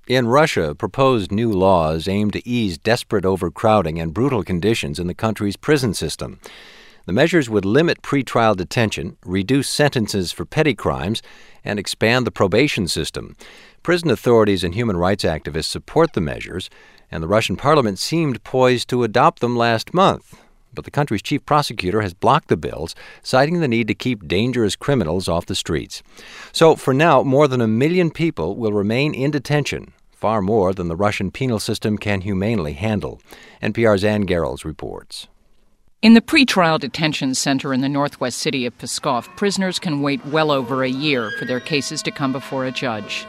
In Russia, proposed new laws aim to ease desperate overcrowding and brutal conditions in the country's prison system. The measures would limit pretrial detention, reduce sentences for petty crimes, and expand the probation system. Prison authorities and human rights activists support the measures, and the Russian parliament seemed poised to adopt them last month. But the country's chief prosecutor has blocked the bills, citing the need to keep dangerous criminals off the streets. So for now, more than 1 million people will remain in detention, far more than the Russian penal system can humanely handle. NPR's Ann Garrels reports. In the pretrial detention center in the northwest city of Pskov, prisoners can wait well over a year for their cases to come before a judge.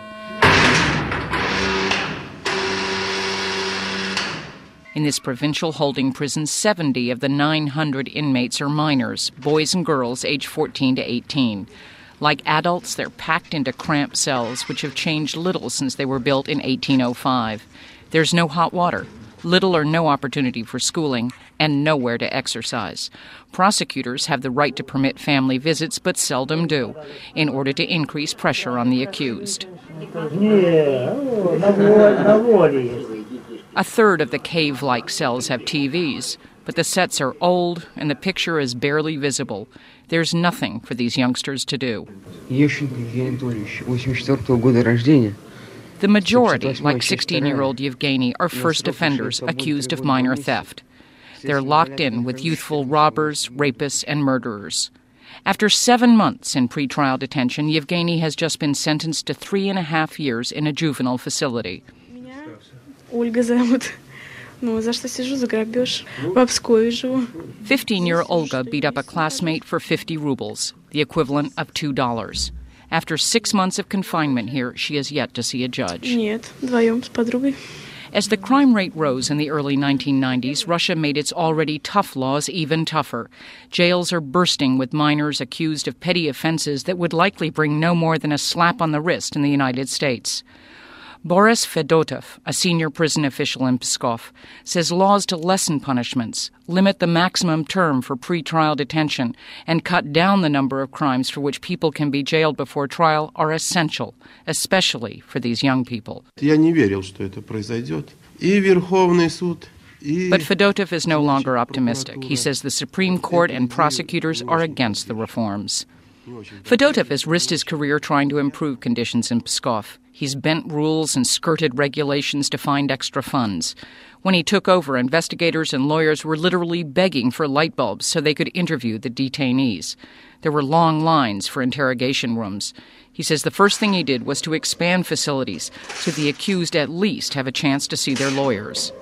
In this provincial holding prison, 70 of the 900 inmates are minors, boys and girls aged 14 to 18. Like adults, they're packed into cramped cells, which have changed little since they were built in 1805. There's no hot water, little or no opportunity for schooling, and nowhere to exercise. Prosecutors have the right to permit family visits, but seldom do, in order to increase pressure on the accused. A third of the cave-like cells have TVs, but the sets are old and the picture is barely visible. There's nothing for these youngsters to do. The majority, like 16-year-old Yevgeny, are first offenders accused of minor theft. They're locked in with youthful robbers, rapists, and murderers. After 7 months in pretrial detention, Yevgeny has just been sentenced to 3.5 years in a juvenile facility. Ольга зовут. За что сижу? За грабеж. В Обскове живу. 15-year Olga beat up a classmate for 50 rubles, the equivalent of $2. After 6 months of confinement here, she has yet to see a judge. Нет, вдвоем с подругой. As the crime rate rose in the early 1990s, Russia made its already tough laws even tougher. Jails are bursting with minors accused of petty offenses that would likely bring no more than a slap on the wrist in the United States. Boris Fedotov, a senior prison official in Pskov, says laws to lessen punishments, limit the maximum term for pretrial detention, and cut down the number of crimes for which people can be jailed before trial are essential, especially for these young people. Я не верил, что это произойдет. И Верховный суд. But Fedotov is no longer optimistic. He says the Supreme Court and prosecutors are against the reforms. Fedotov has risked his career trying to improve conditions in Pskov. He's bent rules and skirted regulations to find extra funds. When he took over, investigators and lawyers were literally begging for light bulbs so they could interview the detainees. There were long lines for interrogation rooms. He says the first thing he did was to expand facilities so the accused at least have a chance to see their lawyers.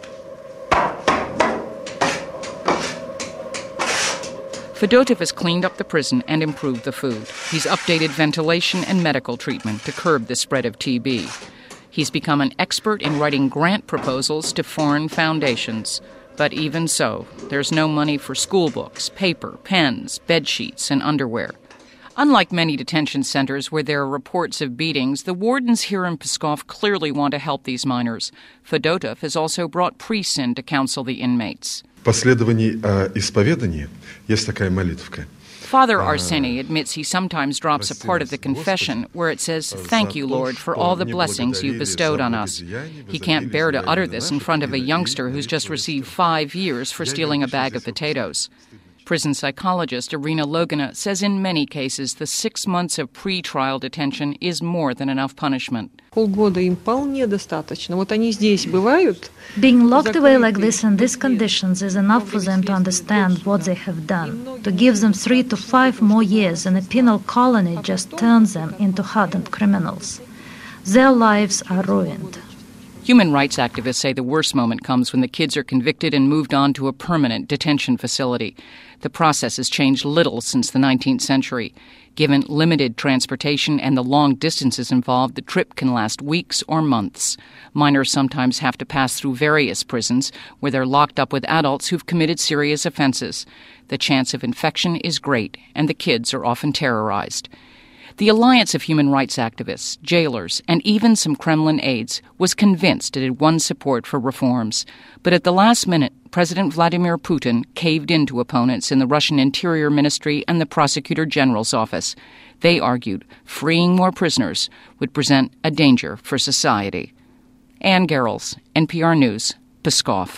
Fedotov has cleaned up the prison and improved the food. He's updated ventilation and medical treatment to curb the spread of TB. He's become an expert in writing grant proposals to foreign foundations. But even so, there's no money for school books, paper, pens, bed sheets, and underwear. Unlike many detention centers where there are reports of beatings, the wardens here in Pskov clearly want to help these minors. Fedotov has also brought priests in to counsel the inmates. Последовании исповедания есть такая молитвка. Father Arseny admits he sometimes drops a part of the confession where it says, "Thank you, Lord, for all the blessings you bestowed on us." He can't bear to utter this in front of a youngster who's just received 5 years for stealing a bag of potatoes. Prison psychologist Irina Logina says in many cases the 6 months of pre-trial detention is more than enough punishment. Полгода им вполне достаточно. Вот они здесь бывают. Being locked away like this in these conditions is enough for them to understand what they have done. To give them 3 to 5 more years in a penal colony just turns them into hardened criminals. Their lives are ruined. Human rights activists say the worst moment comes when the kids are convicted and moved on to a permanent detention facility. The process has changed little since the 19th century. Given limited transportation and the long distances involved, the trip can last weeks or months. Minors sometimes have to pass through various prisons where they're locked up with adults who've committed serious offenses. The chance of infection is great, and the kids are often terrorized. The Alliance of Human Rights Activists, jailers, and even some Kremlin aides was convinced it had won support for reforms. But at the last minute, President Vladimir Putin caved into opponents in the Russian Interior Ministry and the Prosecutor General's office. They argued freeing more prisoners would present a danger for society. Ann Garrels, NPR News, Pskov.